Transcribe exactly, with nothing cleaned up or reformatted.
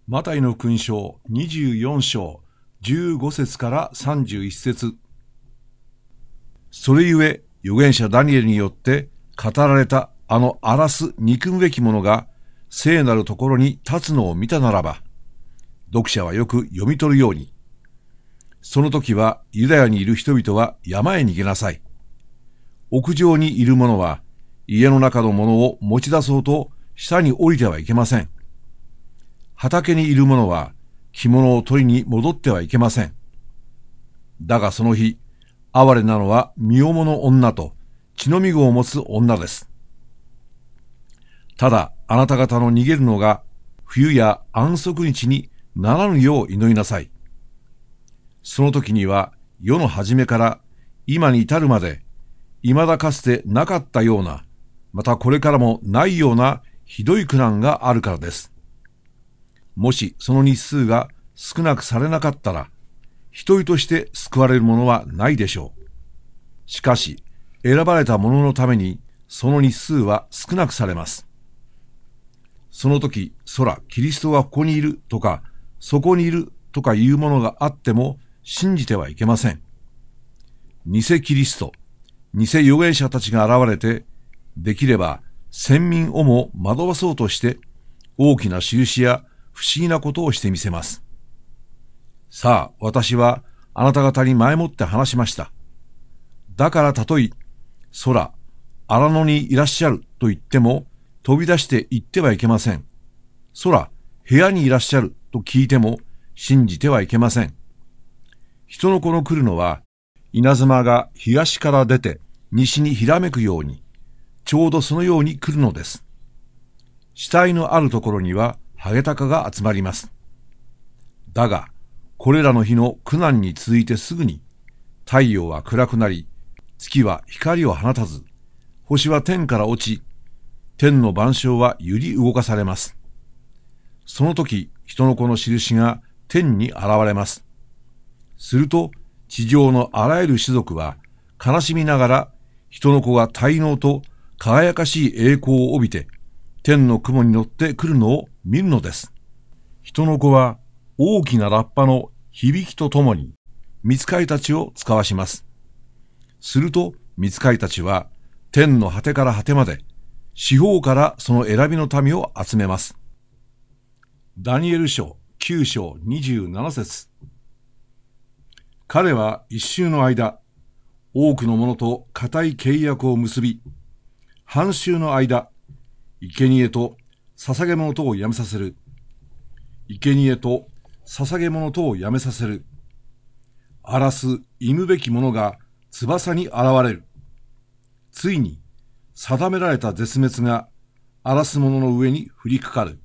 マタイの勲章にじゅうよん章じゅうご節からさんじゅういち節。それゆえ預言者ダニエルによって語られたあの荒らす憎むべき者が聖なるところに立つのを見たならば、読者はよく読み取るように、その時はユダヤにいる人々は山へ逃げなさい。屋上にいる者は家の中のものを持ち出そうと下に降りてはいけません。畑にいる者は着物を取りに戻ってはいけません。だがその日、哀れなのは身重の女と血のみ子を持つ女です。ただあなた方の逃げるのが冬や安息日にならぬよう祈りなさい。その時には世の初めから今に至るまで未だかつてなかったような、またこれからもないようなひどい苦難があるからです。もしその日数が少なくされなかったら、一人として救われるものはないでしょう。しかし、選ばれた者のためにその日数は少なくされます。その時、そら、キリストはここにいるとか、そこにいるとかいうものがあっても信じてはいけません。偽キリスト、偽預言者たちが現れて、できれば先民をも惑わそうとして、大きな印や不思議なことをしてみせます。さあ、私はあなた方に前もって話しました。だからたとえ、空、荒野にいらっしゃると言っても、飛び出して行ってはいけません。空、部屋にいらっしゃると聞いても、信じてはいけません。人の子の来るのは、稲妻が東から出て西にひらめくように、ちょうどそのように来るのです。死体のあるところにはハゲタカが集まります。だが、これらの日の苦難に続いてすぐに、太陽は暗くなり、月は光を放たず、星は天から落ち、天の万象は揺り動かされます。その時、人の子の印が天に現れます。すると、地上のあらゆる種族は悲しみながら、人の子が大能と輝かしい栄光を帯びて、天の雲に乗ってくるのを見るのです。人の子は大きなラッパの響きとともに、御使いたちを遣わします。すると、御使いたちは、天の果てから果てまで、四方からその選びの民を集めます。ダニエル書きゅう章にじゅうなな節。彼は一週の間、多くの者と固い契約を結び、半週の間、生贄と捧げ物とをやめさせる。生贄と捧げ物とをやめさせる。荒らす忌むべき者が翼に現れる。ついに定められた絶滅が荒らす者の上に降りかかる。